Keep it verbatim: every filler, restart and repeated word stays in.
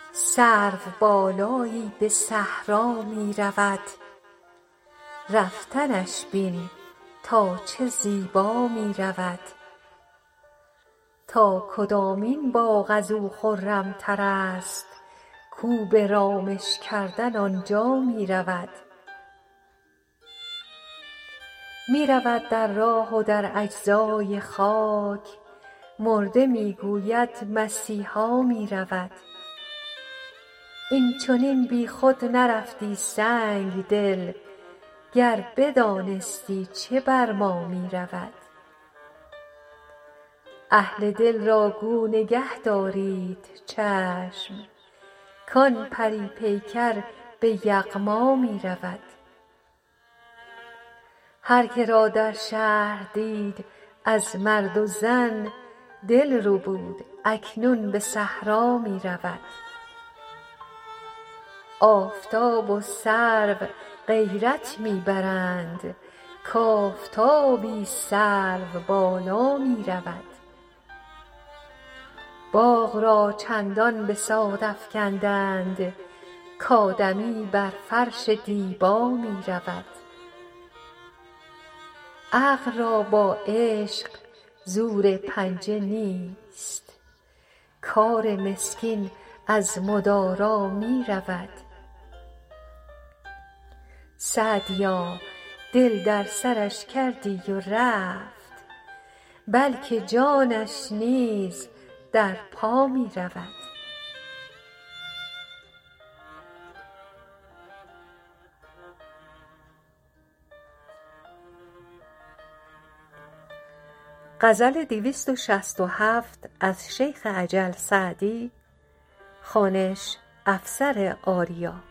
سروبالایی به صحرا می رود، رفتنش بین تا چه زیبا می رود. تا کدامین باغ از او خرم تر است، کو به رامش کردن آنجا می رود. می رود در راه و در اجزای خاک، مرده می گوید مسیحا می رود. این چنین بی خود نرفتی سنگ دل، گر بدانستی چه بر ما می رود. اهل دل را گو نگه دارید چشم، کان پری پیکر به یغما می رود. هر که را در شهر دید از مرد و زن، دل ربود اکنون به صحرا می رود. آفتاب و سرو غیرت می برند، کآفتابی سروبالا می رود. باغ را چندان بساط افکندند، کآدمی بر فرش دیبا می رود. عقل را با عشق زور پنجه نیست، کار مسکین از مدارا می رود. سعدیا دل در سرش کردی و رفت، بلکه جانش نیز در پا می رود. غزل دویست و شصت و هفت از شیخ اجل سعدی. خوانش افسر آریا.